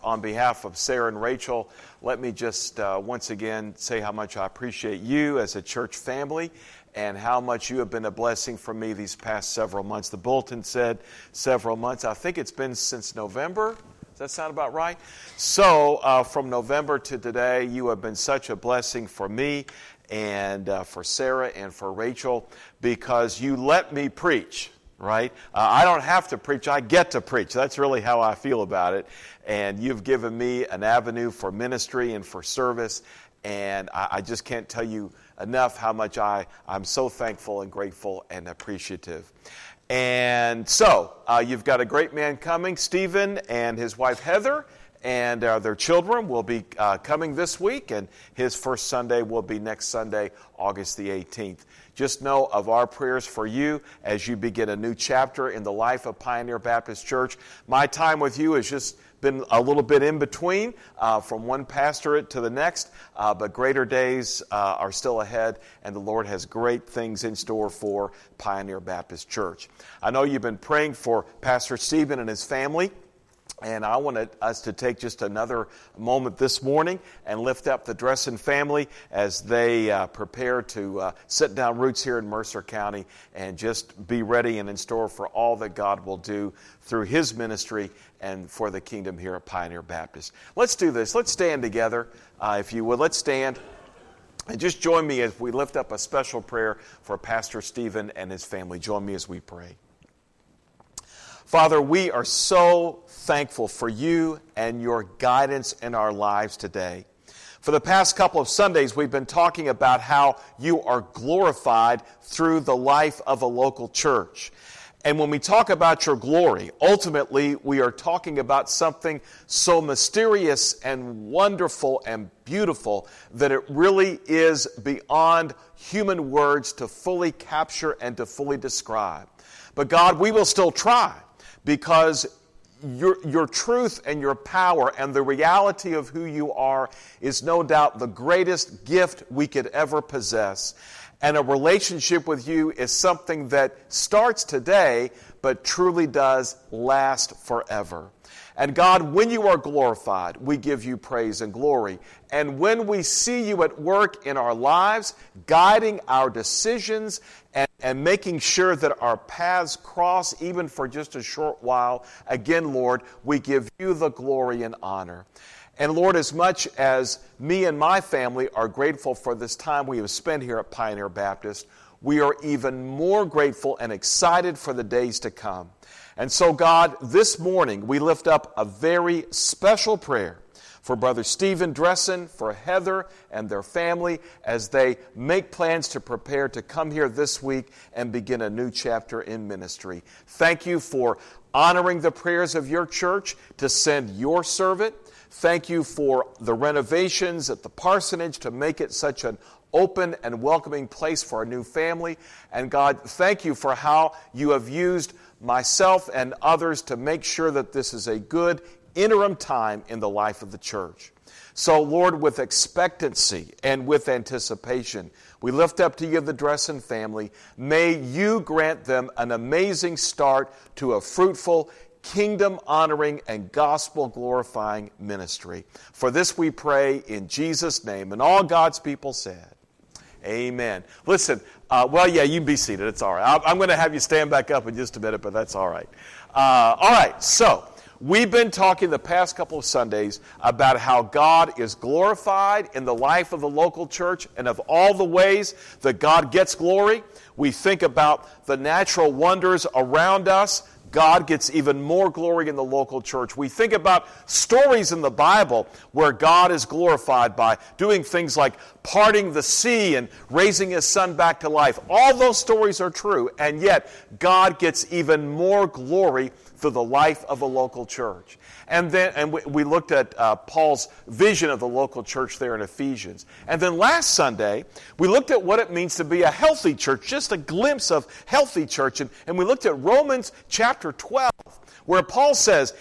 on behalf of Sarah and Rachel, let me just once again say how much I appreciate you as a church family and how much you have been a blessing for me these past several months. The bulletin said several months. I think it's been since November. Does that sound about right? So from November to today, you have been such a blessing for me and for Sarah and for Rachel because you let me preach. Right? I don't have to preach. I get to preach. That's really how I feel about it. And you've given me an avenue for ministry and for service. And I just can't tell you enough how much I'm so thankful and grateful and appreciative. And so you've got a great man coming, Stephen and his wife Heather. And their children will be coming this week. And his first Sunday will be next Sunday, August the 18th. Just know of our prayers for you as you begin a new chapter in the life of Pioneer Baptist Church. My time with you has just been a little bit in between from one pastorate to the next, but greater days are still ahead, and the Lord has great things in store for Pioneer Baptist Church. I know you've been praying for Pastor Stephen and his family. And I wanted us to take just another moment this morning and lift up the Dressen family as they prepare to set down roots here in Mercer County and just be ready and in store for all that God will do through His ministry and for the kingdom here at Pioneer Baptist. Let's do this. Let's stand together, if you would. Let's stand. And just join me as we lift up a special prayer for Pastor Stephen and his family. Join me as we pray. Father, we are so thankful for you and your guidance in our lives today. For the past couple of Sundays, we've been talking about how you are glorified through the life of a local church. And when we talk about your glory, ultimately we are talking about something so mysterious and wonderful and beautiful that it really is beyond human words to fully capture and to fully describe. But God, we will still try. Because your truth and your power and the reality of who you are is no doubt the greatest gift we could ever possess. And a relationship with you is something that starts today, but truly does last forever. And God, when you are glorified, we give you praise and glory. And when we see you at work in our lives, guiding our decisions and making sure that our paths cross even for just a short while, again, Lord, we give you the glory and honor. And Lord, as much as me and my family are grateful for this time we have spent here at Pioneer Baptist, we are even more grateful and excited for the days to come. And so, God, this morning we lift up a very special prayer for Brother Stephen Dressen, for Heather and their family as they make plans to prepare to come here this week and begin a new chapter in ministry. Thank you for honoring the prayers of your church to send your servant. Thank you for the renovations at the parsonage to make it such an open and welcoming place for a new family. And God, thank you for how you have used myself and others to make sure that this is a good interim time in the life of the church. So, Lord, with expectancy and with anticipation, we lift up to you the Dressen family. May you grant them an amazing start to a fruitful, kingdom-honoring and gospel-glorifying ministry. For this we pray in Jesus' name. And all God's people said, amen. Listen, you can be seated. It's all right. I'm going to have you stand back up in just a minute, but that's all right. All right, so we've been talking the past couple of Sundays about how God is glorified in the life of the local church, and of all the ways that God gets glory. We think about the natural wonders around us. God gets even more glory in the local church. We think about stories in the Bible where God is glorified by doing things like parting the sea and raising His Son back to life. All those stories are true, and yet God gets even more glory through the life of a local church. And we looked at Paul's vision of the local church there in Ephesians. And then last Sunday, we looked at what it means to be a healthy church, just a glimpse of healthy church. And we looked at Romans chapter 12, where Paul says,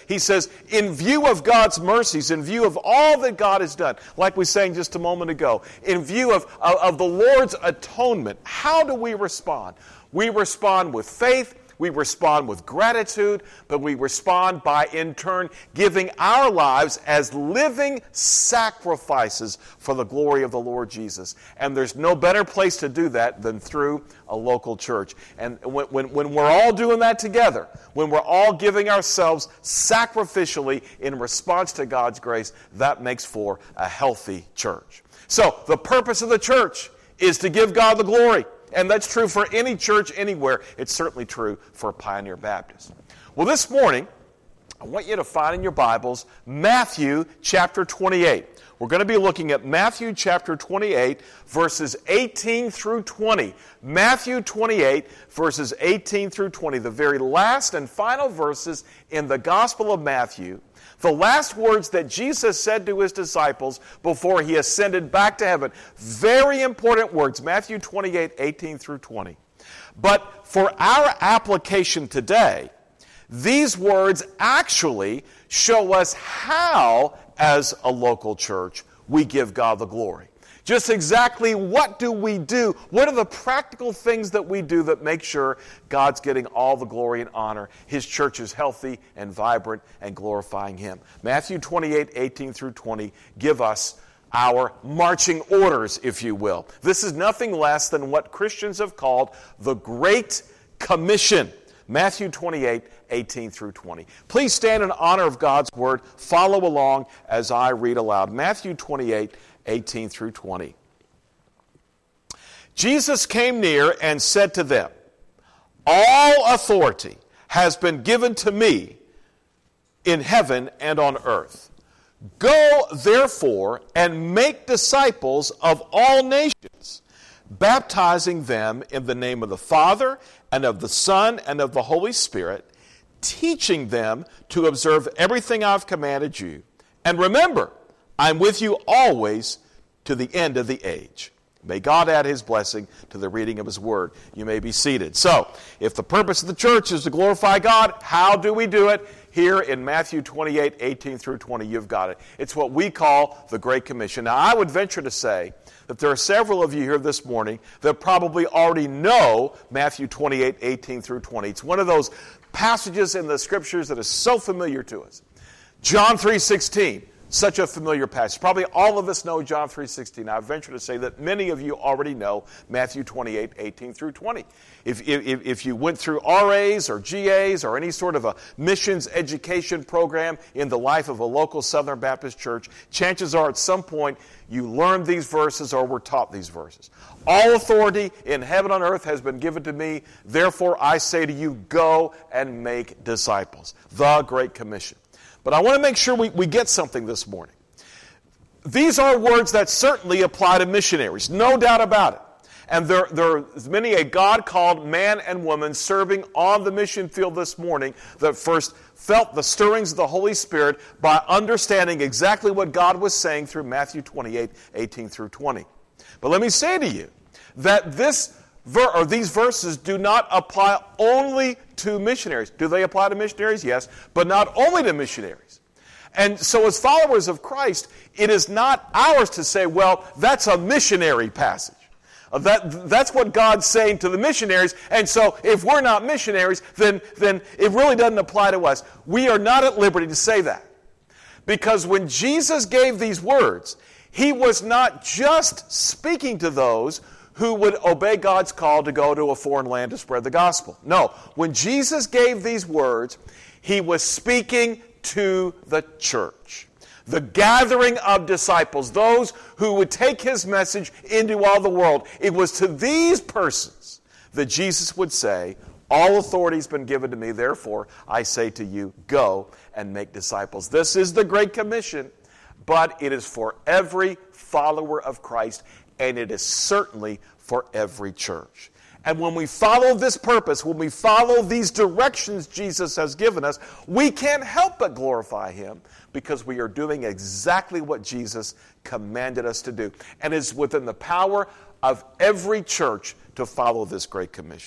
in view of God's mercies, in view of all that God has done, like we sang just a moment ago, in view of the Lord's atonement, how do we respond? We respond with faith. we respond with gratitude, but we respond by, in turn, giving our lives as living sacrifices for the glory of the Lord Jesus. And there's no better place to do that than through a local church. And when we're all doing that together, when we're all giving ourselves sacrificially in response to God's grace, that makes for a healthy church. So, the purpose of the church is to give God the glory. And that's true for any church anywhere. It's certainly true for Pioneer Baptist. Well, this morning, I want you to find in your Bibles Matthew chapter 28. We're going to be looking at Matthew chapter 28, verses 18 through 20. Matthew 28, verses 18 through 20, the very last and final verses in the Gospel of Matthew. The last words that Jesus said to his disciples before he ascended back to heaven. Very important words, Matthew 28, 18 through 20. But for our application today, these words actually show us how, as a local church, we give God the glory. Just exactly what do we do? What are the practical things that we do that make sure God's getting all the glory and honor? His church is healthy and vibrant and glorifying Him. Matthew 28, 18 through 20 give us our marching orders, if you will. This is nothing less than what Christians have called the Great Commission. Matthew 28, 18 through 20. Please stand in honor of God's Word. Follow along as I read aloud. Matthew 28, 18 through 20. Jesus came near and said to them, "All authority has been given to me in heaven and on earth. Go, therefore, and make disciples of all nations, baptizing them in the name of the Father and of the Son and of the Holy Spirit, teaching them to observe everything I've commanded you. And remember, I'm with you always to the end of the age." May God add His blessing to the reading of His Word. You may be seated. So, if the purpose of the church is to glorify God, how do we do it? Here in Matthew 28, 18 through 20, you've got it. It's what we call the Great Commission. Now, I would venture to say that there are several of you here this morning that probably already know Matthew 28, 18 through 20. It's one of those passages in the Scriptures that is so familiar to us. John 3:16. Such a familiar passage. Probably all of us know John 3:16. I venture to say that many of you already know Matthew 28, 18 through 20. If you went through RAs or GAs or any sort of a missions education program in the life of a local Southern Baptist church, chances are at some point you learned these verses or were taught these verses. All authority in heaven and earth has been given to me. Therefore, I say to you, go and make disciples. The Great Commission. But I want to make sure we get something this morning. These are words that certainly apply to missionaries, no doubt about it. And there is many a God-called man and woman serving on the mission field this morning that first felt the stirrings of the Holy Spirit by understanding exactly what God was saying through Matthew 28, 18 through 20. But let me say to you that these verses do not apply only to missionaries. Do they apply to missionaries? Yes, but not only to missionaries. And so as followers of Christ, it is not ours to say, well, that's a missionary passage. That's what God's saying to the missionaries, and so if we're not missionaries, then it really doesn't apply to us. We are not at liberty to say that. Because when Jesus gave these words, He was not just speaking to those who would obey God's call to go to a foreign land to spread the gospel. No, when Jesus gave these words, He was speaking to the church. The gathering of disciples, those who would take His message into all the world. It was to these persons that Jesus would say, all authority has been given to me, therefore I say to you, go and make disciples. This is the Great Commission, but it is for every follower of Christ, and it is certainly for every church. And when we follow this purpose, when we follow these directions Jesus has given us, we can't help but glorify Him because we are doing exactly what Jesus commanded us to do. And it's within the power of every church to follow this Great Commission.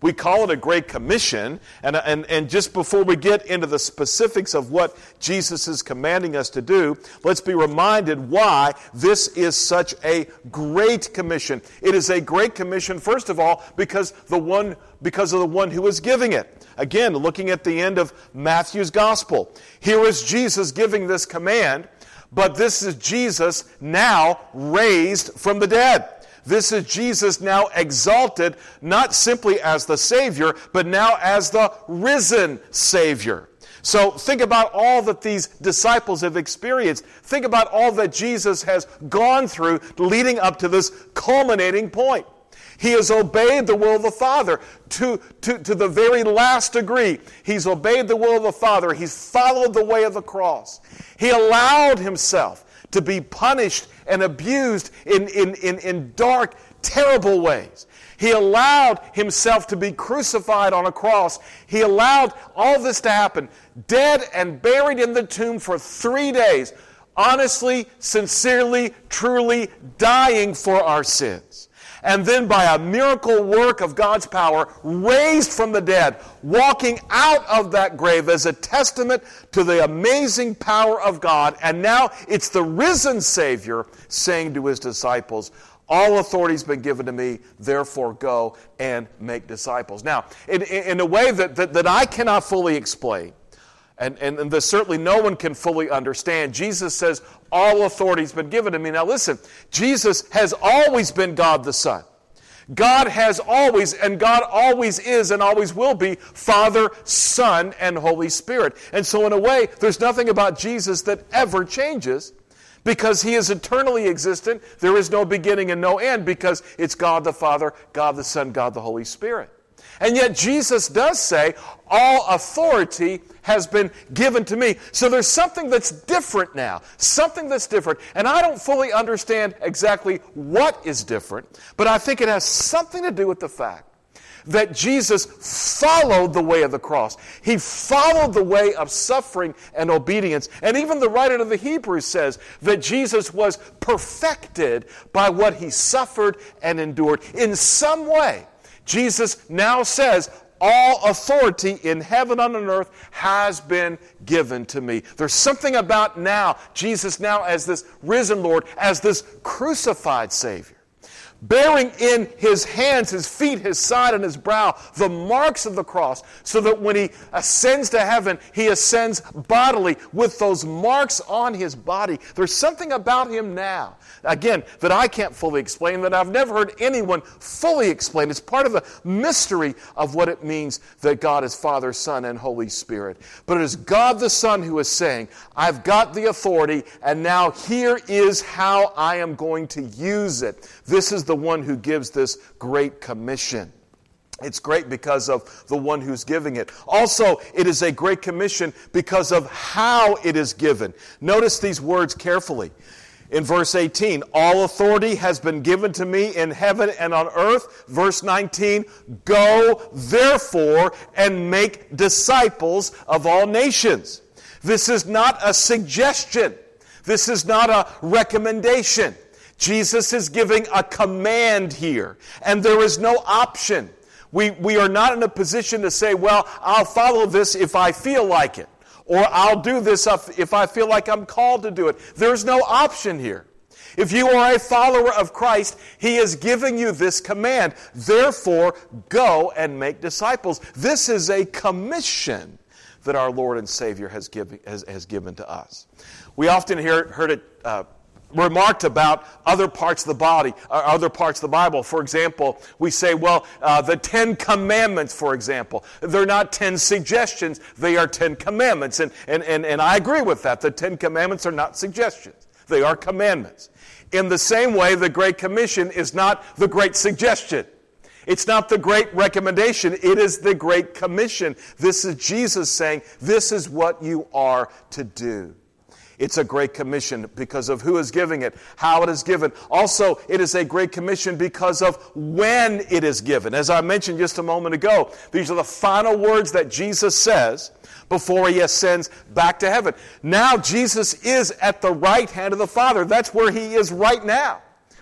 We call it a Great Commission. And just before we get into the specifics of what Jesus is commanding us to do, let's be reminded why this is such a great commission. It is a great commission, first of all, because of the one who is giving it. Again, looking at the end of Matthew's gospel. Here is Jesus giving this command, but this is Jesus now raised from the dead. This is Jesus now exalted, not simply as the Savior, but now as the risen Savior. So think about all that these disciples have experienced. Think about all that Jesus has gone through leading up to this culminating point. He has obeyed the will of the Father to the very last degree. He's obeyed the will of the Father. He's followed the way of the cross. He allowed himself to be punished and abused in dark, terrible ways. He allowed himself to be crucified on a cross. He allowed all this to happen, dead and buried in the tomb for 3 days, honestly, sincerely, truly dying for our sins. And then by a miracle work of God's power, raised from the dead, walking out of that grave as a testament to the amazing power of God. And now it's the risen Savior saying to his disciples, all authority has been given to me, therefore go and make disciples. Now, in a way that I cannot fully explain, and that certainly no one can fully understand, Jesus says, all authority has been given to me. Now listen, Jesus has always been God the Son. God has always, and God always is and always will be, Father, Son, and Holy Spirit. And so in a way, there's nothing about Jesus that ever changes, because he is eternally existent. There is no beginning and no end, because it's God the Father, God the Son, God the Holy Spirit. And yet Jesus does say, all authority has been given to me. So there's something that's different now. Something that's different. And I don't fully understand exactly what is different, but I think it has something to do with the fact that Jesus followed the way of the cross. He followed the way of suffering and obedience. And even the writer of the Hebrews says that Jesus was perfected by what he suffered and endured. In some way, Jesus now says, all authority in heaven and on earth has been given to me. There's something about now, Jesus now as this risen Lord, as this crucified Savior, bearing in his hands, his feet, his side, and his brow the marks of the cross, so that when he ascends to heaven, he ascends bodily with those marks on his body. There's something about him now, again, that I can't fully explain, that I've never heard anyone fully explain. It's part of the mystery of what it means that God is Father, Son, and Holy Spirit. But it is God the Son who is saying, I've got the authority, and now here is how I am going to use it. This is the one who gives this great commission. It's great because of the one who's giving it. Also, it is a great commission because of how it is given. Notice these words carefully. In verse 18, all authority has been given to me in heaven and on earth. Verse 19, go therefore and make disciples of all nations. This is not a suggestion. This is not a recommendation. Jesus is giving a command here, and there is no option. We are not in a position to say, well, I'll follow this if I feel like it, or I'll do this if I feel like I'm called to do it. There's no option here. If you are a follower of Christ, he is giving you this command. Therefore, go and make disciples. This is a commission that our Lord and Savior has given to us. We often heard it remarked about other parts of the body, other parts of the Bible. For example, we say, well, the 10 Commandments, for example, they're not 10 suggestions, they are 10 commandments. And I agree with that. The 10 Commandments are not suggestions. They are commandments. In the same way, the Great Commission is not the Great Suggestion. It's not the Great Recommendation. It is the Great Commission. This is Jesus saying, this is what you are to do. It's a great commission because of who is giving it, how it is given. Also, it is a great commission because of when it is given. As I mentioned just a moment ago, these are the final words that Jesus says before he ascends back to heaven. Now Jesus is at the right hand of the Father. That's where he is right now.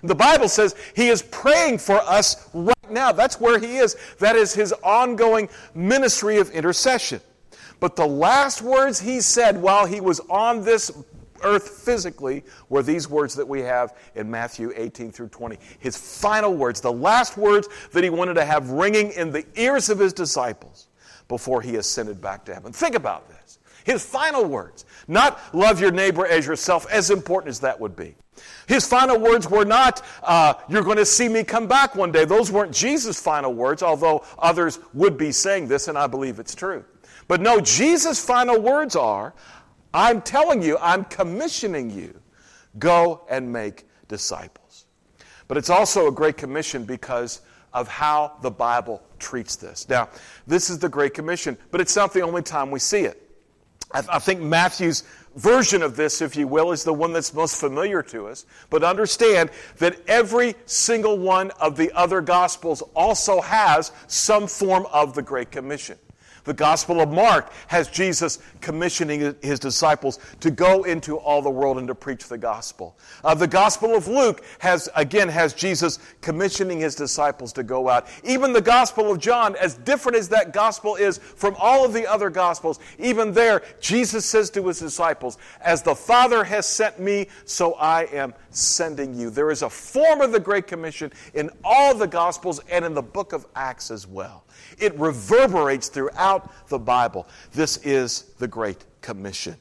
The Bible says he is praying for us right now. That's where he is. That is his ongoing ministry of intercession. But the last words he said while he was on this earth physically were these words that we have in Matthew 18 through 20. His final words, the last words that he wanted to have ringing in the ears of his disciples before he ascended back to heaven. Think about this. His final words, not love your neighbor as yourself, as important as that would be. His final words were not, you're going to see me come back one day. Those weren't Jesus' final words, although others would be saying this, and I believe it's true. But no, Jesus' final words are, I'm telling you, I'm commissioning you, go and make disciples. But it's also a great commission because of how the Bible treats this. Now, this is the Great Commission, but it's not the only time we see it. I think Matthew's version of this, if you will, is the one that's most familiar to us. But understand that every single one of the other Gospels also has some form of the Great Commission. The Gospel of Mark has Jesus commissioning his disciples to go into all the world and to preach the gospel. The Gospel of Luke has Jesus commissioning his disciples to go out. Even the Gospel of John, as different as that gospel is from all of the other Gospels, even there, Jesus says to his disciples, as the Father has sent me, so I am sending you. There is a form of the Great Commission in all the Gospels and in the book of Acts as well. It reverberates throughout the Bible. This is the Great Commission.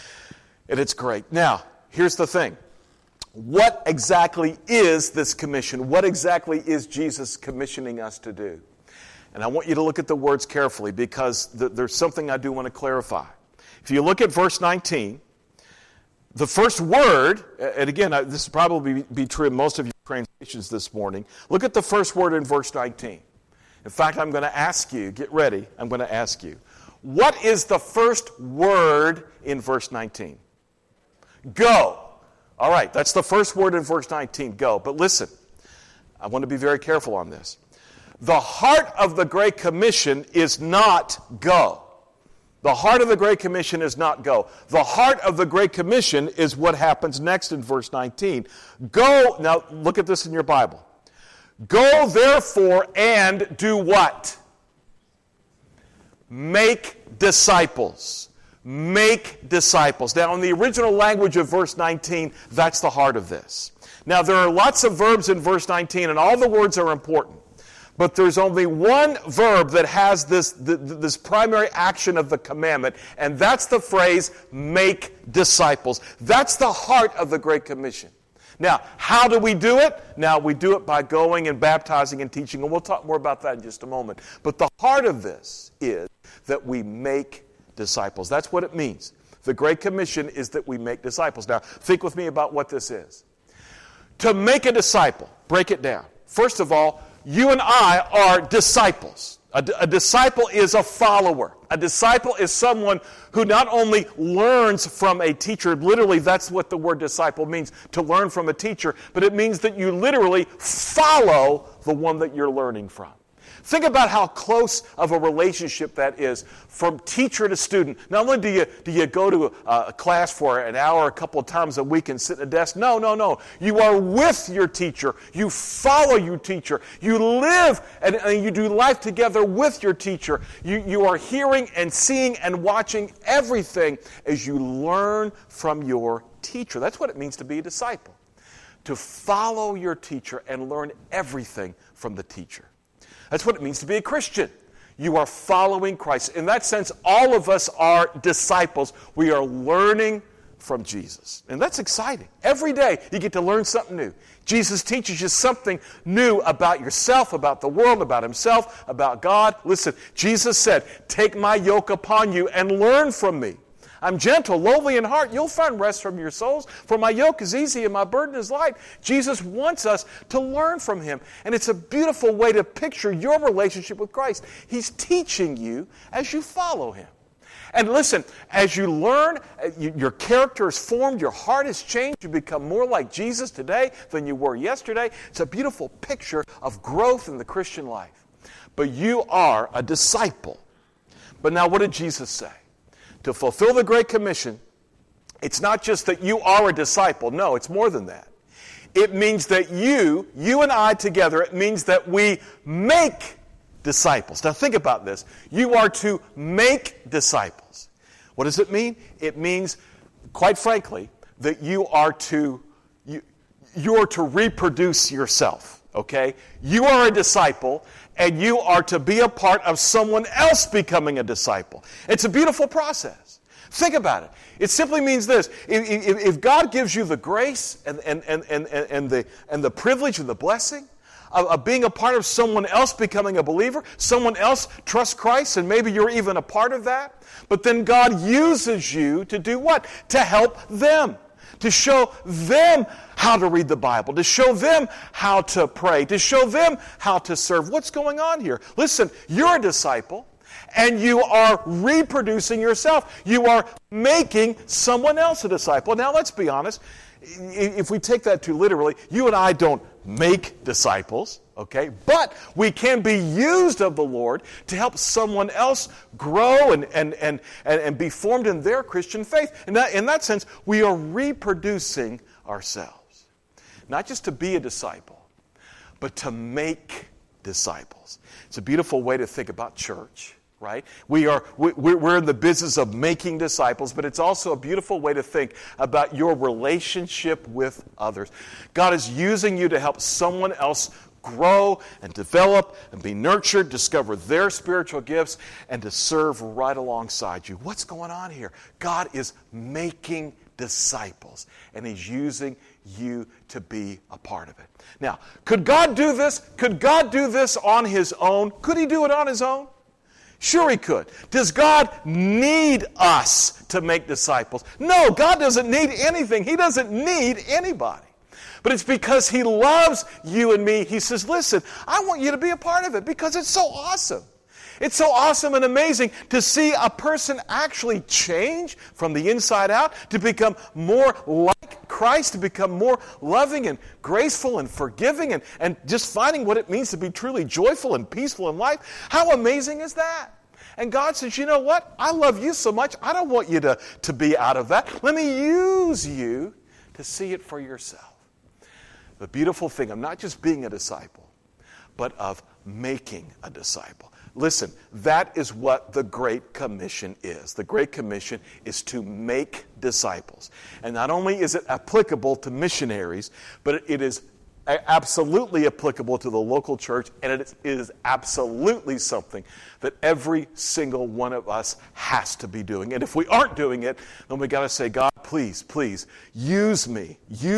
And it's great. Now, here's the thing. What exactly is this commission? What exactly is Jesus commissioning us to do? And I want you to look at the words carefully because there's something I do want to clarify. If you look at verse 19, the first word, and again, this will probably be true in most of your translations this morning. Look at the first word in verse 19. In fact, I'm going to ask you, get ready, I'm going to ask you, what is the first word in verse 19? Go. All right, that's the first word in verse 19, go. But listen, I want to be very careful on this. The heart of the Great Commission is not go. The heart of the Great Commission is not go. The heart of the Great Commission is what happens next in verse 19. Go, now look at this in your Bible. Go therefore and do what? Make disciples. Make disciples. Now in the original language of verse 19, that's the heart of this. Now there are lots of verbs in verse 19 and all the words are important. But there's only one verb that has this primary action of the commandment, and that's the phrase, make disciples. That's the heart of the Great Commission. Now, how do we do it? Now, we do it by going and baptizing and teaching, and we'll talk more about that in just a moment. But the heart of this is that we make disciples. That's what it means. The Great Commission is that we make disciples. Now, think with me about what this is. To make a disciple, break it down. First of all, you and I are disciples. A disciple is a follower. A disciple is someone who not only learns from a teacher, literally that's what the word disciple means, to learn from a teacher, but it means that you literally follow the one that you're learning from. Think about how close of a relationship that is from teacher to student. Not only do you go to a class for an hour a couple of times a week and sit at a desk. No. You are with your teacher. You follow your teacher. You live and you do life together with your teacher. You are hearing and seeing and watching everything as you learn from your teacher. That's what it means to be a disciple. To follow your teacher and learn everything from the teacher. That's what it means to be a Christian. You are following Christ. In that sense, all of us are disciples. We are learning from Jesus. And that's exciting. Every day you get to learn something new. Jesus teaches you something new about yourself, about the world, about himself, about God. Listen, Jesus said, take my yoke upon you and learn from me. I'm gentle, lowly in heart. You'll find rest from your souls. For my yoke is easy and my burden is light. Jesus wants us to learn from him. And it's a beautiful way to picture your relationship with Christ. He's teaching you as you follow him. And listen, as you learn, your character is formed, your heart is changed, you become more like Jesus today than you were yesterday. It's a beautiful picture of growth in the Christian life. But you are a disciple. But now what did Jesus say? To fulfill the Great Commission, it's not just that you are a disciple. No, it's more than that. It means that you and I together, it means that we make disciples. Now think about this. You are to make disciples. What does it mean? It means, quite frankly, that you're to reproduce yourself. Okay? You are a disciple, and you are to be a part of someone else becoming a disciple. It's a beautiful process. Think about it. It simply means this. If God gives you the grace and the privilege and the blessing of being a part of someone else becoming a believer, someone else trusts Christ, and maybe you're even a part of that, but then God uses you to do what? To help them. To show them how to read the Bible, to show them how to pray, to show them how to serve. What's going on here? Listen, you're a disciple, and you are reproducing yourself. You are making someone else a disciple. Now, let's be honest. If we take that too literally, you and I don't make disciples, okay? But we can be used of the Lord to help someone else grow and be formed in their Christian faith. In that sense, we are reproducing ourselves. Not just to be a disciple, but to make disciples. It's a beautiful way to think about church. Right? We're in the business of making disciples, but it's also a beautiful way to think about your relationship with others. God is using you to help someone else grow and develop and be nurtured, discover their spiritual gifts, and to serve right alongside you. What's going on here? God is making disciples, and He's using you to be a part of it. Now, could God do this? Could God do this on His own? Could He do it on His own? Sure He could. Does God need us to make disciples? No, God doesn't need anything. He doesn't need anybody. But it's because He loves you and me. He says, listen, I want you to be a part of it because it's so awesome. It's so awesome and amazing to see a person actually change from the inside out, to become more like Christ, to become more loving and graceful and forgiving and just finding what it means to be truly joyful and peaceful in life. How amazing is that? And God says, you know what? I love you so much, I don't want you to be out of that. Let me use you to see it for yourself. The beautiful thing of not just being a disciple, but of making a disciple. Listen, that is what the Great Commission is. The Great Commission is to make disciples. And not only is it applicable to missionaries, but it is absolutely applicable to the local church, and it is absolutely something that every single one of us has to be doing. And if we aren't doing it, then we got to say, God, please, please, use me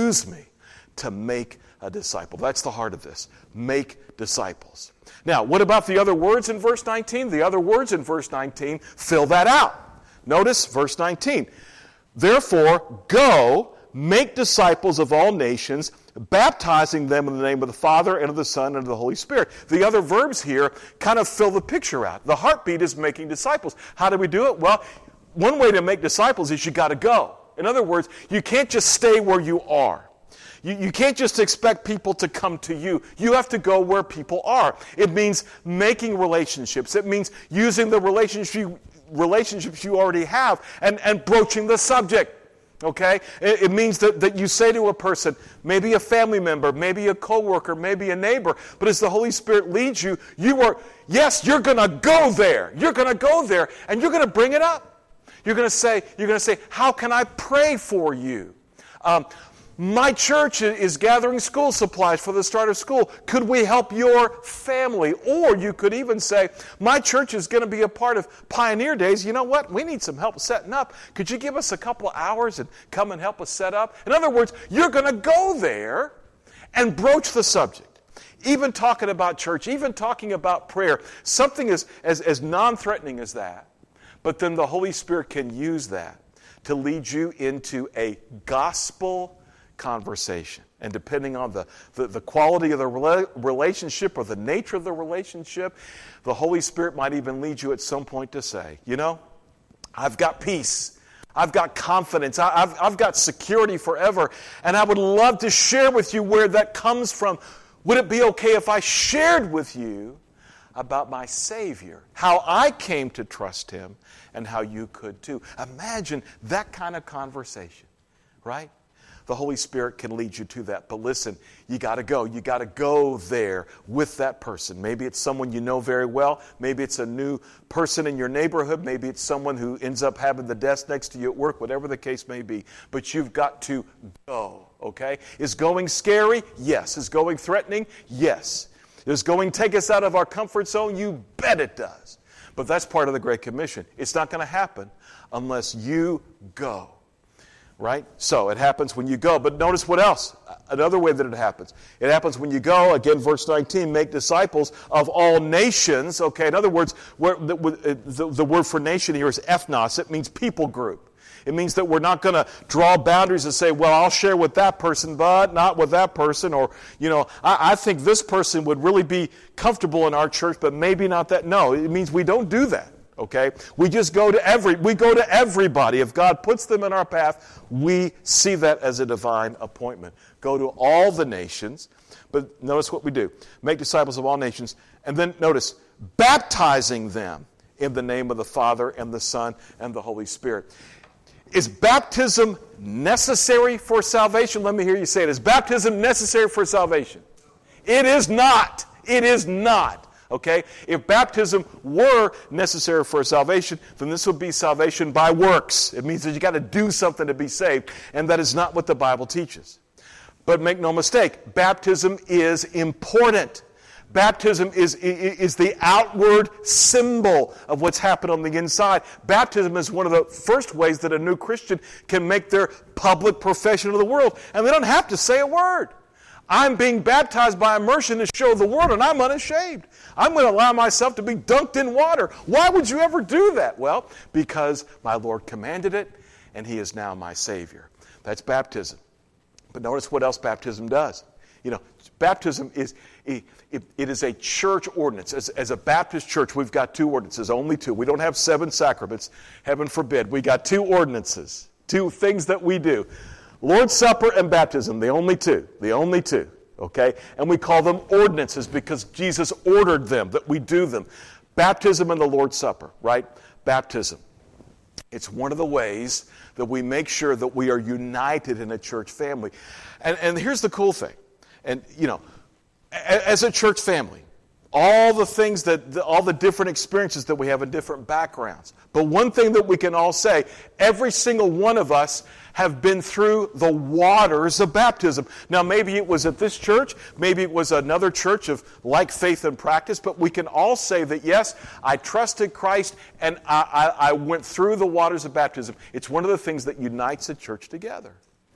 to make a disciple. That's the heart of this. Make disciples. Now, what about the other words in verse 19? The other words in verse 19 fill that out. Notice verse 19. Therefore, go, make disciples of all nations, baptizing them in the name of the Father and of the Son and of the Holy Spirit. The other verbs here kind of fill the picture out. The heartbeat is making disciples. How do we do it? Well, one way to make disciples is you got to go. In other words, you can't just stay where you are. You can't just expect people to come to you. You have to go where people are. It means making relationships. It means using the relationships you already have and broaching the subject. Okay? It means that you say to a person, maybe a family member, maybe a coworker, maybe a neighbor, but as the Holy Spirit leads you, you're going to go there. You're going to go there, and you're going to bring it up. You're going to say, how can I pray for you? My church is gathering school supplies for the start of school. Could we help your family? Or you could even say, my church is going to be a part of Pioneer Days. You know what? We need some help setting up. Could you give us a couple of hours and come and help us set up? In other words, you're going to go there and broach the subject. Even talking about church, even talking about prayer, something as non-threatening as that. But then the Holy Spirit can use that to lead you into a gospel conversation. And depending on the quality of the relationship or the nature of the relationship, the Holy Spirit might even lead you at some point to say, you know, I've got peace. I've got confidence. I've got security forever. And I would love to share with you where that comes from. Would it be okay if I shared with you about my Savior, how I came to trust Him, and how you could too? Imagine that kind of conversation, right? the Holy Spirit can lead you to that. But listen, you got to go. You got to go there with that person. Maybe it's someone you know very well. Maybe it's a new person in your neighborhood. Maybe it's someone who ends up having the desk next to you at work, whatever the case may be. But you've got to go, okay? Is going scary? Yes. Is going threatening? Yes. Does going take us out of our comfort zone? You bet it does. But that's part of the Great Commission. It's not going to happen unless you go. Right? So it happens when you go. But notice what else? Another way that it happens. It happens when you go, again, verse 19, make disciples of all nations. Okay, in other words, the word for nation here is ethnos. It means people group. It means that we're not going to draw boundaries and say, well, I'll share with that person, but not with that person. Or, I think this person would really be comfortable in our church, but maybe not that. No, it means we don't do that. Okay? We just go to everybody. If God puts them in our path, we see that as a divine appointment. Go to all the nations. But notice what we do. Make disciples of all nations. And then notice, baptizing them in the name of the Father and the Son and the Holy Spirit. Is baptism necessary for salvation? Let me hear you say it. Is baptism necessary for salvation? It is not. It is not. Okay? If baptism were necessary for salvation, then this would be salvation by works. It means that you got to do something to be saved, and that is not what the Bible teaches. But make no mistake, baptism is important. Baptism is the outward symbol of what's happened on the inside. Baptism is one of the first ways that a new Christian can make their public profession of the world, and they don't have to say a word. I'm being baptized by immersion to show the world, and I'm unashamed. I'm going to allow myself to be dunked in water. Why would you ever do that? Well, because my Lord commanded it, and He is now my Savior. That's baptism. But notice what else baptism does. Baptism is it is a church ordinance. As a Baptist church, we've got 2 ordinances, only 2. We don't have 7 sacraments. Heaven forbid. We got 2 ordinances, 2 things that we do. Lord's Supper and baptism, the only two, okay? And we call them ordinances because Jesus ordered them, that we do them. Baptism and the Lord's Supper, right? Baptism. It's one of the ways that we make sure that we are united in a church family. And here's the cool thing. And, as a church family, all the different experiences that we have in different backgrounds. But one thing that we can all say, every single one of us have been through the waters of baptism. Now, maybe it was at this church, maybe it was another church of like faith and practice, but we can all say that, yes, I trusted Christ and I went through the waters of baptism. It's one of the things that unites a church together.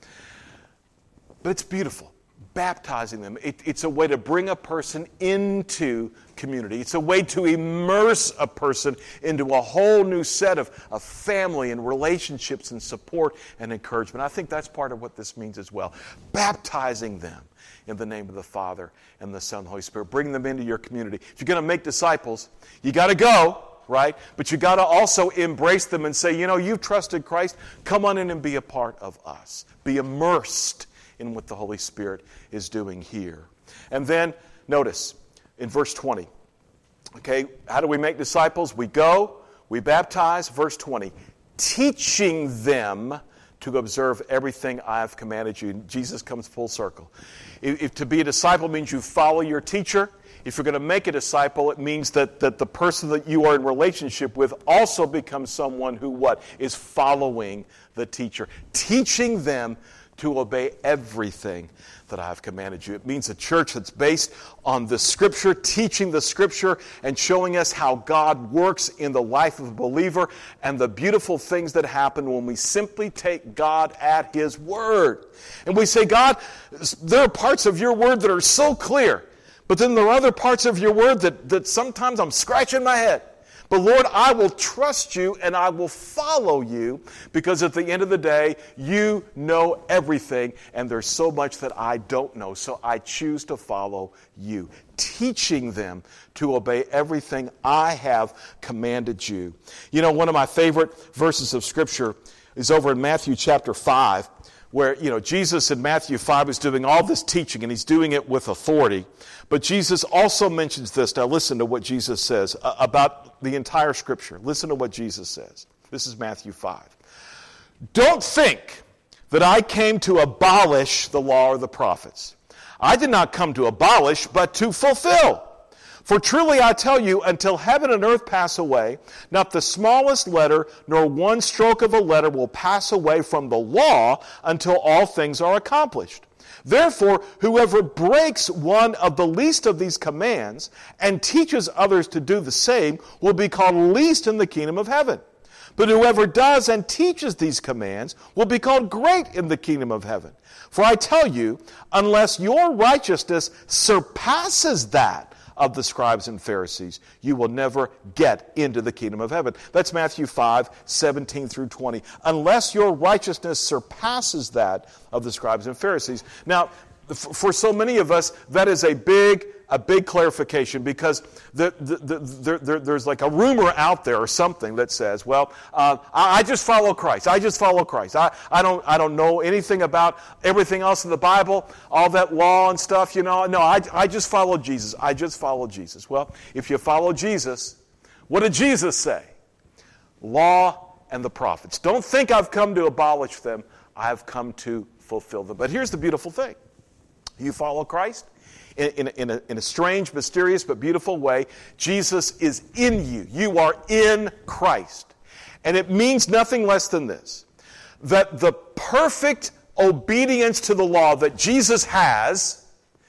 But it's beautiful. Baptizing them. It's a way to bring a person into community. It's a way to immerse a person into a whole new set of family and relationships and support and encouragement. I think that's part of what this means as well. Baptizing them in the name of the Father and the Son and the Holy Spirit. Bring them into your community. If you're going to make disciples, you got to go, right? But you got to also embrace them and say, you've trusted Christ. Come on in and be a part of us. Be immersed in what the Holy Spirit is doing here. And then, notice, in verse 20, okay, how do we make disciples? We go, we baptize, verse 20, teaching them to observe everything I have commanded you. And Jesus comes full circle. If to be a disciple means you follow your teacher, if you're going to make a disciple, it means that the person that you are in relationship with also becomes someone who is following the teacher, teaching them to obey everything that I have commanded you. It means a church that's based on the Scripture, teaching the Scripture, and showing us how God works in the life of a believer and the beautiful things that happen when we simply take God at His Word. And we say, God, there are parts of your Word that are so clear, but then there are other parts of your Word that sometimes I'm scratching my head. But Lord, I will trust you and I will follow you because at the end of the day, you know everything and there's so much that I don't know. So I choose to follow you, teaching them to obey everything I have commanded you. One of my favorite verses of Scripture is over in Matthew chapter 5. Where, Jesus in Matthew 5 is doing all this teaching, and He's doing it with authority. But Jesus also mentions this. Now listen to what Jesus says about the entire Scripture. Listen to what Jesus says. This is Matthew 5. Don't think that I came to abolish the law or the prophets. I did not come to abolish, but to fulfill. For truly I tell you, until heaven and earth pass away, not the smallest letter nor one stroke of a letter will pass away from the law until all things are accomplished. Therefore, whoever breaks one of the least of these commands and teaches others to do the same will be called least in the kingdom of heaven. But whoever does and teaches these commands will be called great in the kingdom of heaven. For I tell you, unless your righteousness surpasses that of the scribes and Pharisees, you will never get into the kingdom of heaven. That's Matthew 5, 17 through 20. Unless your righteousness surpasses that of the scribes and Pharisees. Now, for so many of us, that is a big clarification, because there's like a rumor out there or something that says, well, I just follow Christ. I just follow Christ. I don't know anything about everything else in the Bible, all that law and stuff, No, I just follow Jesus. I just follow Jesus. Well, if you follow Jesus, what did Jesus say? Law and the prophets. Don't think I've come to abolish them. I have come to fulfill them. But here's the beautiful thing. You follow Christ in a strange, mysterious, but beautiful way. Jesus is in you. You are in Christ. And it means nothing less than this, that the perfect obedience to the law that Jesus has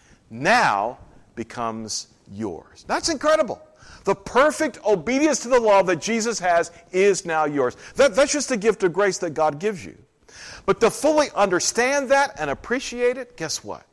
now becomes yours. That's incredible. The perfect obedience to the law that Jesus has is now yours. That's just a gift of grace that God gives you. But to fully understand that and appreciate it, guess what?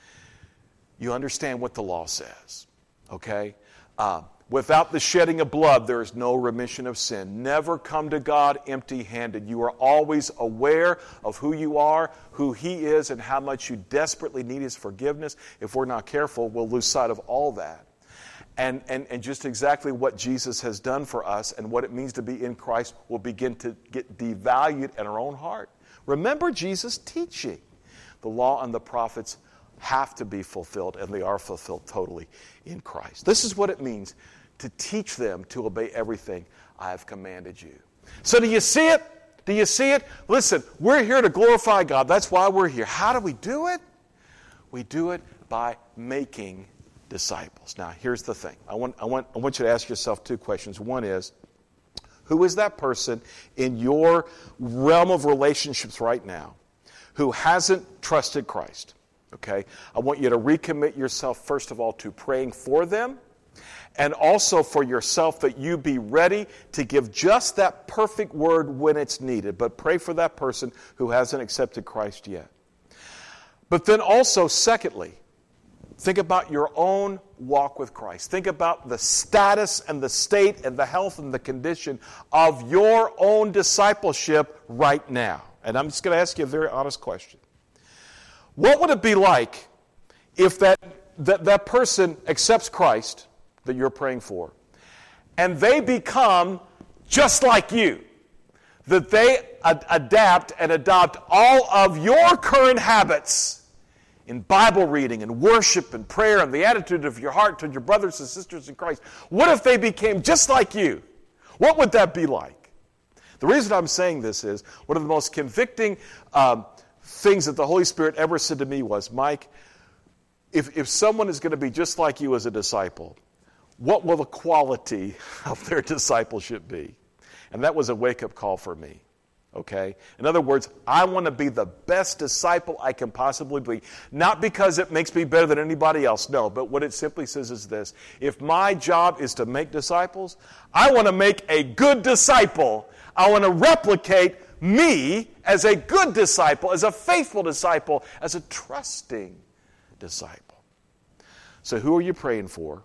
You understand what the law says, okay? Without the shedding of blood, there is no remission of sin. Never come to God empty-handed. You are always aware of who you are, who He is, and how much you desperately need His forgiveness. If we're not careful, we'll lose sight of all that. And just exactly what Jesus has done for us and what it means to be in Christ will begin to get devalued in our own heart. Remember Jesus' teaching. The law and the prophets have to be fulfilled, and they are fulfilled totally in Christ. This is what it means to teach them to obey everything I have commanded you. So do you see it? Do you see it? Listen, we're here to glorify God. That's why we're here. How do we do it? We do it by making disciples. Now, here's the thing. I want you to ask yourself two questions. One is, who is that person in your realm of relationships right now who hasn't trusted Christ? Okay, I want you to recommit yourself, first of all, to praying for them, and also for yourself, that you be ready to give just that perfect word when it's needed. But pray for that person who hasn't accepted Christ yet. But then also, secondly, think about your own walk with Christ. Think about the status and the state and the health and the condition of your own discipleship right now. And I'm just going to ask you a very honest question. What would it be like if that person accepts Christ that you're praying for, and they become just like you? That they adapt and adopt all of your current habits in Bible reading and worship and prayer and the attitude of your heart toward your brothers and sisters in Christ. What if they became just like you? What would that be like? The reason I'm saying this is one of the most convicting things that the Holy Spirit ever said to me was, Mike, if someone is going to be just like you as a disciple, what will the quality of their discipleship be? And that was a wake-up call for me, okay? In other words, I want to be the best disciple I can possibly be. Not because it makes me better than anybody else, no, but what it simply says is this. If my job is to make disciples, I want to make a good disciple. I want to replicate me as a good disciple, as a faithful disciple, as a trusting disciple. So who are you praying for?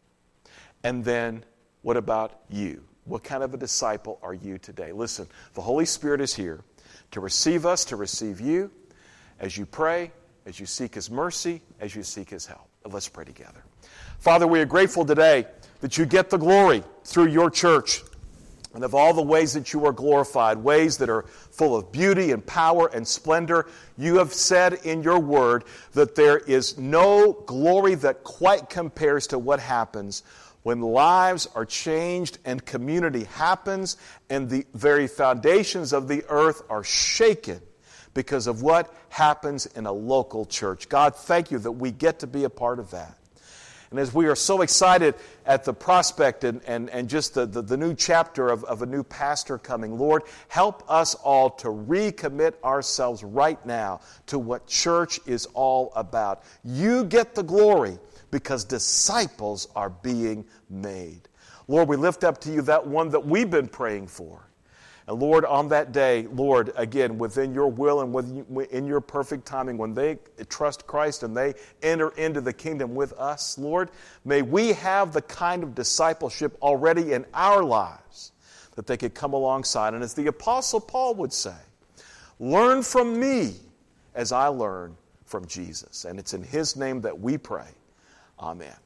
And then what about you? What kind of a disciple are you today? Listen, the Holy Spirit is here to receive us, to receive you, as you pray, as you seek His mercy, as you seek His help. Let's pray together. Father, we are grateful today that you get the glory through your church, and of all the ways that you are glorified, ways that are full of beauty and power and splendor. You have said in your word that there is no glory that quite compares to what happens when lives are changed and community happens and the very foundations of the earth are shaken because of what happens in a local church. God, thank you that we get to be a part of that. And as we are so excited at the prospect and just the new chapter of a new pastor coming, Lord, help us all to recommit ourselves right now to what church is all about. You get the glory because disciples are being made. Lord, we lift up to you that one that we've been praying for. And Lord, on that day, Lord, again, within your will and in your perfect timing, when they trust Christ and they enter into the kingdom with us, Lord, may we have the kind of discipleship already in our lives that they could come alongside. And as the Apostle Paul would say, learn from me as I learn from Jesus. And it's in his name that we pray. Amen.